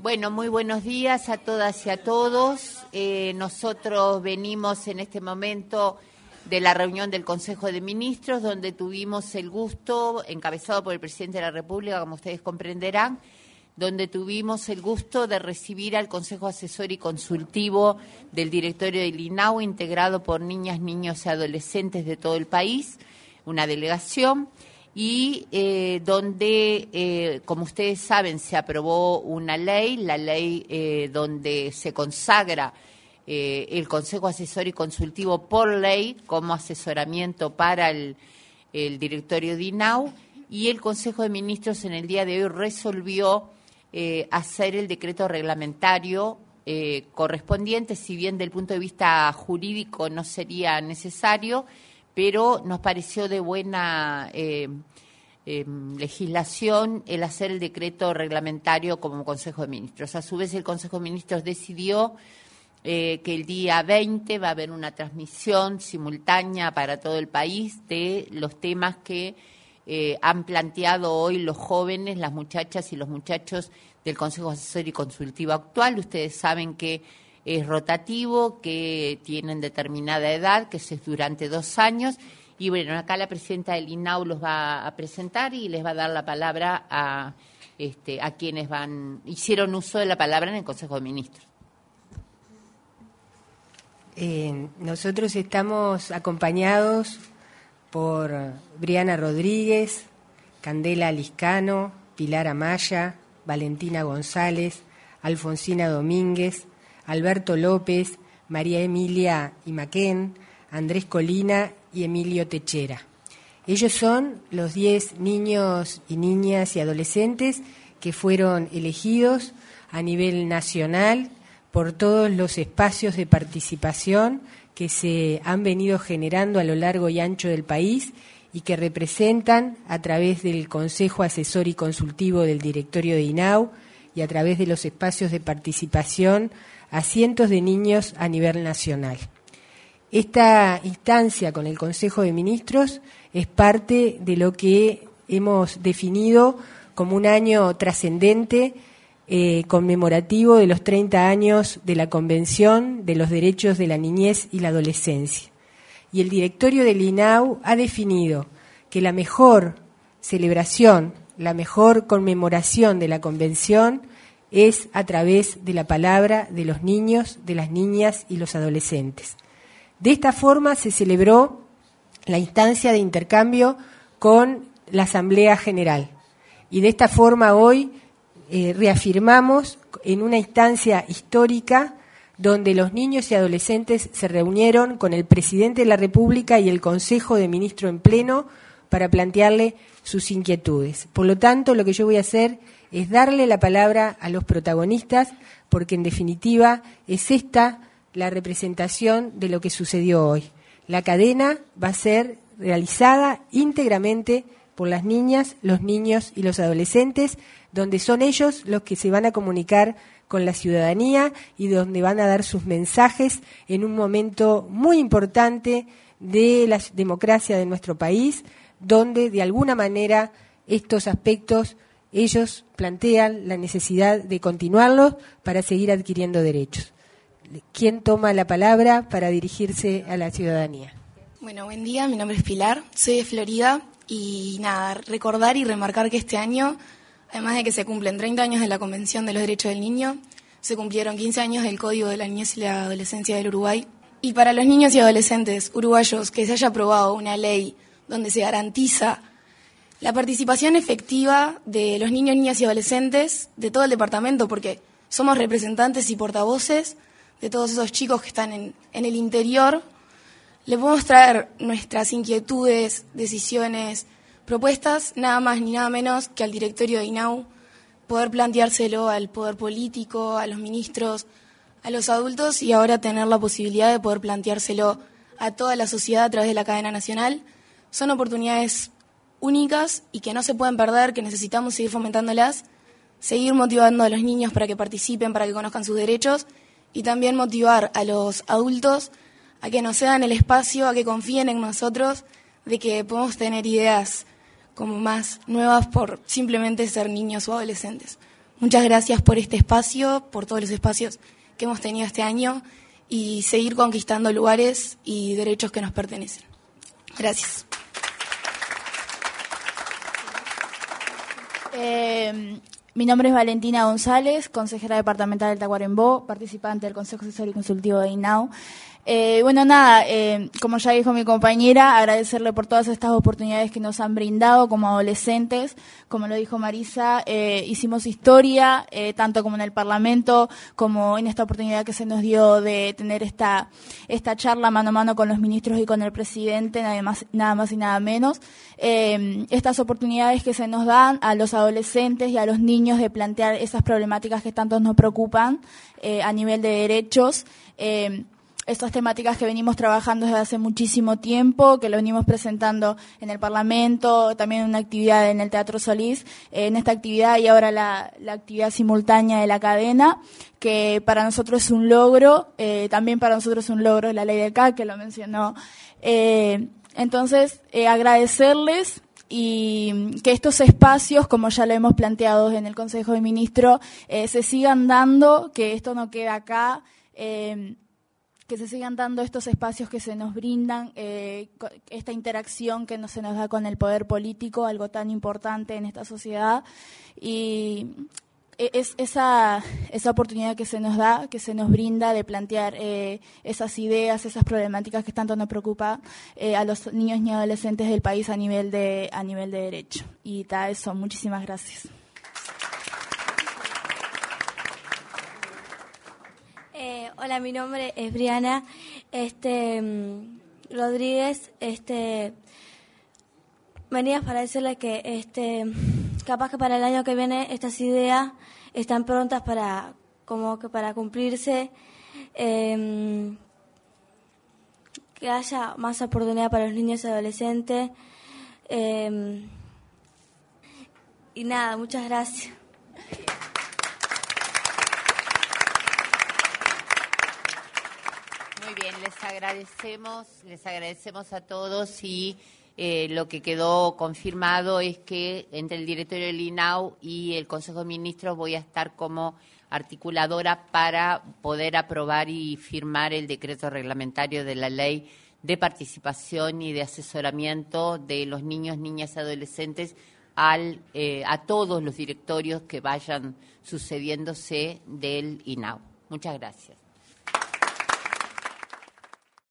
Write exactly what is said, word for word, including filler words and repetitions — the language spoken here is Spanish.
Bueno, muy buenos días a todas y a todos. Eh, nosotros venimos en este momento de la reunión del Consejo de Ministros, donde tuvimos el gusto, encabezado por el Presidente de la República, como ustedes comprenderán, donde tuvimos el gusto de recibir al Consejo Asesor y Consultivo del Directorio del I N A U, integrado por niñas, niños y adolescentes de todo el país, una delegación, y eh, donde, eh, como ustedes saben, se aprobó una ley, la ley eh, donde se consagra eh, el Consejo Asesor y Consultivo por ley como asesoramiento para el, el Directorio de I N A U, y el Consejo de Ministros en el día de hoy resolvió eh, hacer el decreto reglamentario eh, correspondiente, si bien del punto de vista jurídico no sería necesario, pero nos pareció de buena eh, eh, legislación el hacer el decreto reglamentario como Consejo de Ministros. A su vez, el Consejo de Ministros decidió eh, que el día veinte va a haber una transmisión simultánea para todo el país de los temas que eh, han planteado hoy los jóvenes, las muchachas y los muchachos del Consejo Asesor y Consultivo actual. Ustedes saben que es rotativo, que tienen determinada edad, que es durante dos años. Y bueno, acá la presidenta del I N A U los va a presentar y les va a dar la palabra a, este, a quienes van hicieron uso de la palabra en el Consejo de Ministros. Eh, nosotros estamos acompañados por Briana Rodríguez, Candela Liscano, Pilar Amaya, Valentina González, Alfonsina Domínguez, Alberto López, María Emilia Imaquén, Andrés Colina y Emilio Techera. Ellos son los diez niños y niñas y adolescentes que fueron elegidos a nivel nacional por todos los espacios de participación que se han venido generando a lo largo y ancho del país y que representan a través del Consejo Asesor y Consultivo del Directorio de I N A U y a través de los espacios de participación a cientos de niños a nivel nacional. Esta instancia con el Consejo de Ministros es parte de lo que hemos definido como un año trascendente eh, conmemorativo de los treinta años de la Convención de los Derechos de la Niñez y la Adolescencia. Y el directorio del I N A U ha definido que la mejor celebración, la mejor conmemoración de la Convención es a través de la palabra de los niños, de las niñas y los adolescentes. De esta forma se celebró la instancia de intercambio con la Asamblea General. Y de esta forma hoy eh, reafirmamos en una instancia histórica donde los niños y adolescentes se reunieron con el Presidente de la República y el Consejo de Ministros en pleno para plantearle sus inquietudes. Por lo tanto, lo que yo voy a hacer es darle la palabra a los protagonistas, porque en definitiva es esta la representación de lo que sucedió hoy. La cadena va a ser realizada íntegramente por las niñas, los niños y los adolescentes, donde son ellos los que se van a comunicar con la ciudadanía y donde van a dar sus mensajes en un momento muy importante de la democracia de nuestro país, donde de alguna manera estos aspectos ellos plantean la necesidad de continuarlos para seguir adquiriendo derechos. ¿Quién toma la palabra para dirigirse a la ciudadanía? Bueno, buen día, mi nombre es Pilar, soy de Florida y nada, recordar y remarcar que este año, además de que se cumplen treinta años de la Convención de los Derechos del Niño, se cumplieron quince años del Código de la Niñez y la Adolescencia del Uruguay. Y para los niños y adolescentes uruguayos que se haya aprobado una ley donde se garantiza la participación efectiva de los niños, niñas y adolescentes de todo el departamento, porque somos representantes y portavoces de todos esos chicos que están en, en el interior, le podemos traer nuestras inquietudes, decisiones, propuestas, nada más ni nada menos que al directorio de I N A U, poder planteárselo al poder político, a los ministros, a los adultos y ahora tener la posibilidad de poder planteárselo a toda la sociedad a través de la cadena nacional. Son oportunidades únicas y que no se pueden perder, que necesitamos seguir fomentándolas, seguir motivando a los niños para que participen, para que conozcan sus derechos y también motivar a los adultos a que nos cedan el espacio, a que confíen en nosotros, de que podemos tener ideas como más nuevas por simplemente ser niños o adolescentes. Muchas gracias por este espacio, por todos los espacios que hemos tenido este año y seguir conquistando lugares y derechos que nos pertenecen. Gracias. Eh, mi nombre es Valentina González, consejera departamental del Tacuarembó, participante del Consejo Asesor y Consultivo de I N A U. Eh, bueno, nada, eh, como ya dijo mi compañera, agradecerle por todas estas oportunidades que nos han brindado como adolescentes. Como lo dijo Marisa, eh, hicimos historia, eh, tanto como en el Parlamento, como en esta oportunidad que se nos dio de tener esta esta charla mano a mano con los ministros y con el presidente, nada más, nada más y nada menos. Eh, estas oportunidades que se nos dan a los adolescentes y a los niños de plantear esas problemáticas que tanto nos preocupan eh, a nivel de derechos. Eh, Estas temáticas que venimos trabajando desde hace muchísimo tiempo, que lo venimos presentando en el Parlamento, también en una actividad en el Teatro Solís, eh, en esta actividad y ahora la, la actividad simultánea de la cadena, que para nosotros es un logro, eh, también para nosotros es un logro la ley del C A C, que lo mencionó. Eh, entonces, eh, agradecerles y que estos espacios, como ya lo hemos planteado en el Consejo de Ministros, eh, se sigan dando, que esto no quede acá, eh, que se sigan dando estos espacios que se nos brindan, eh, esta interacción que no se nos da con el poder político, algo tan importante en esta sociedad, y es esa, esa oportunidad que se nos da, que se nos brinda de plantear eh, esas ideas, esas problemáticas que tanto nos preocupa eh, a los niños y adolescentes del país a nivel de, a nivel de derecho. Y tal, eso, muchísimas gracias. Eh, hola, mi nombre es Briana este, Rodríguez. Este, venía para decirles que este, capaz que para el año que viene estas ideas están prontas para, como que para cumplirse, eh, que haya más oportunidad para los niños y adolescentes. Eh, y nada, muchas gracias. Muy bien, les agradecemos, les agradecemos a todos y eh, lo que quedó confirmado es que entre el directorio del I N A U y el Consejo de Ministros voy a estar como articuladora para poder aprobar y firmar el decreto reglamentario de la ley de participación y de asesoramiento de los niños, niñas y adolescentes al, eh, a todos los directorios que vayan sucediéndose del I N A U. Muchas gracias.